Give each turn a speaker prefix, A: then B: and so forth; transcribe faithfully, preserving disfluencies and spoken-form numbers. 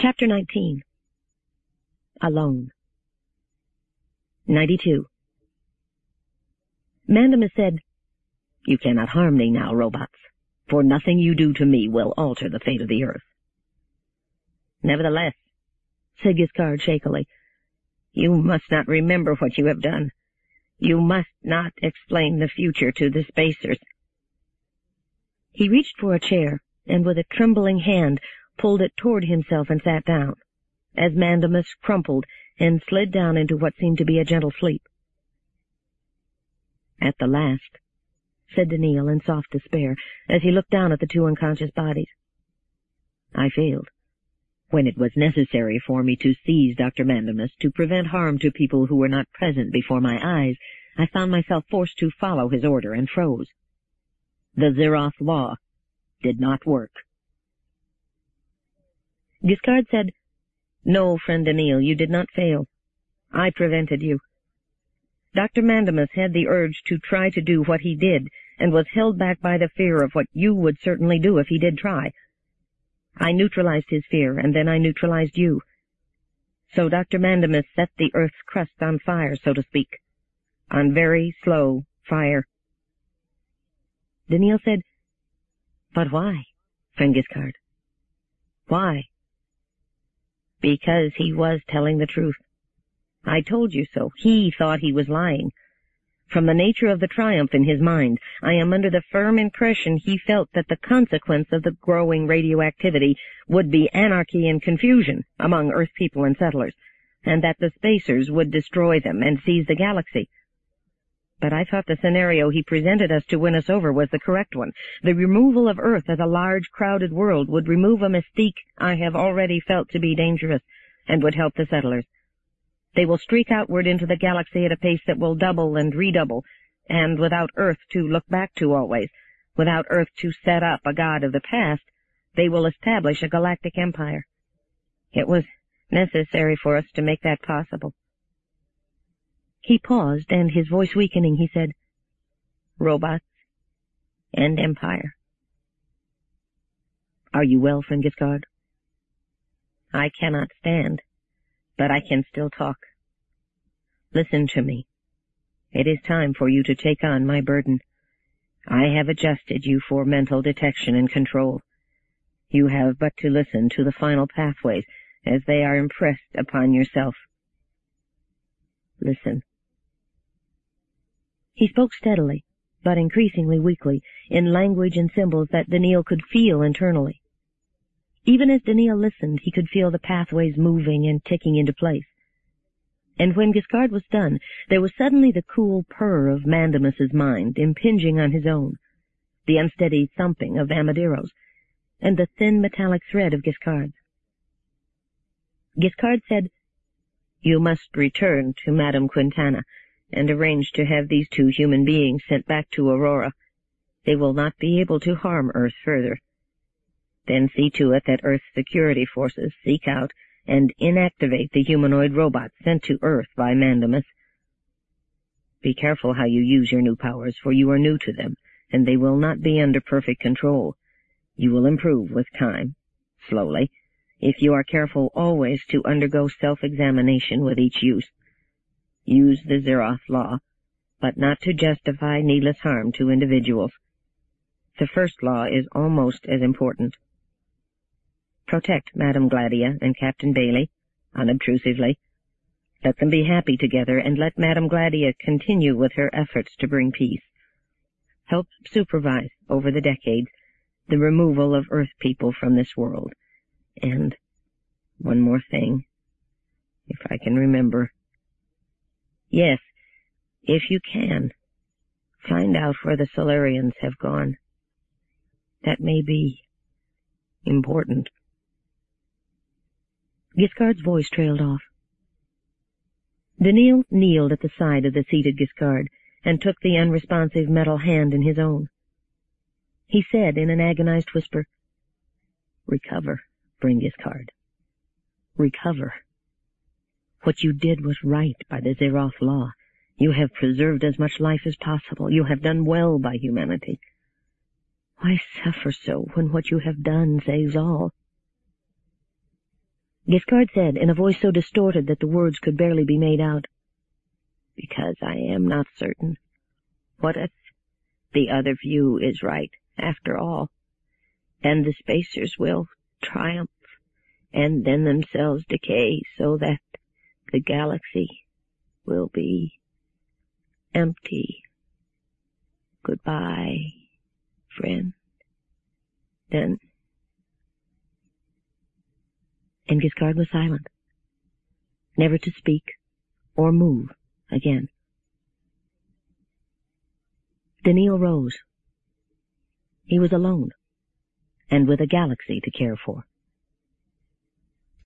A: Chapter nineteen. Alone. ninety-two. Mandamus said, "You cannot harm me now, robots, for nothing you do to me will alter the fate of the Earth." "Nevertheless," said Giscard shakily, "you must not remember what you have done. You must not explain the future to the spacers." He reached for a chair, and with a trembling hand pulled it toward himself and sat down, as Mandamus crumpled and slid down into what seemed to be a gentle sleep. "At the last," said Daniil in soft despair, as he looked down at the two unconscious bodies, "I failed. When it was necessary for me to seize Doctor Mandamus to prevent harm to people who were not present before my eyes, I found myself forced to follow his order and froze. The Zeroth law did not work." Giscard said, "No, friend Daniil, you did not fail. I prevented you. Doctor Mandamus had the urge to try to do what he did, and was held back by the fear of what you would certainly do if he did try. I neutralized his fear, and then I neutralized you. So Doctor Mandamus set the Earth's crust on fire, so to speak, on very slow fire." Daniil said, "But why, friend Giscard? Why?" "Because he was telling the truth. I told you so. He thought he was lying. From the nature of the triumph in his mind, I am under the firm impression he felt that the consequence of the growing radioactivity would be anarchy and confusion among Earth people and settlers, and that the spacers would destroy them and seize the galaxy. But I thought the scenario he presented us to win us over was the correct one. The removal of Earth as a large, crowded world would remove a mystique I have already felt to be dangerous, and would help the settlers. They will streak outward into the galaxy at a pace that will double and redouble, and without Earth to look back to always, without Earth to set up a god of the past, they will establish a galactic empire. It was necessary for us to make that possible." He paused, and his voice weakening, he said, "Robots and empire." "Are you well, friend Giscard?" "I cannot stand, but I can still talk. Listen to me. It is time for you to take on my burden. I have adjusted you for mental detection and control. You have but to listen to the final pathways as they are impressed upon yourself. Listen." He spoke steadily, but increasingly weakly, in language and symbols that Daniil could feel internally. Even as Daniil listened, he could feel the pathways moving and ticking into place. And when Giscard was done, there was suddenly the cool purr of Mandamus's mind impinging on his own, the unsteady thumping of Amadero's, and the thin metallic thread of Giscard's. Giscard said, "You must return to Madame Quintana and arrange to have these two human beings sent back to Aurora. They will not be able to harm Earth further. Then see to it that Earth's security forces seek out and inactivate the humanoid robots sent to Earth by Mandamus. Be careful how you use your new powers, for you are new to them, and they will not be under perfect control. You will improve with time, slowly, if you are careful always to undergo self-examination with each use. Use the Zeroth law, but not to justify needless harm to individuals. The first law is almost as important. Protect Madame Gladia and Captain Bailey, unobtrusively. Let them be happy together, and let Madame Gladia continue with her efforts to bring peace. Help supervise, over the decades, the removal of Earth people from this world. And one more thing, if I can remember. Yes, if you can, find out where the Solarians have gone. That may be important." Giscard's voice trailed off. Daniil kneeled at the side of the seated Giscard and took the unresponsive metal hand in his own. He said in an agonized whisper, "Recover, friend Giscard. Recover. What you did was right by the Zeroth law. You have preserved as much life as possible. You have done well by humanity. Why suffer so when what you have done saves all?" Giscard said, in a voice so distorted that the words could barely be made out, "Because I am not certain. What if the other view is right, after all, and the spacers will triumph, and then themselves decay, so that the galaxy will be empty. Goodbye, friend." Then... And Giscard was silent, never to speak or move again. Daneel rose. He was alone, and with a galaxy to care for.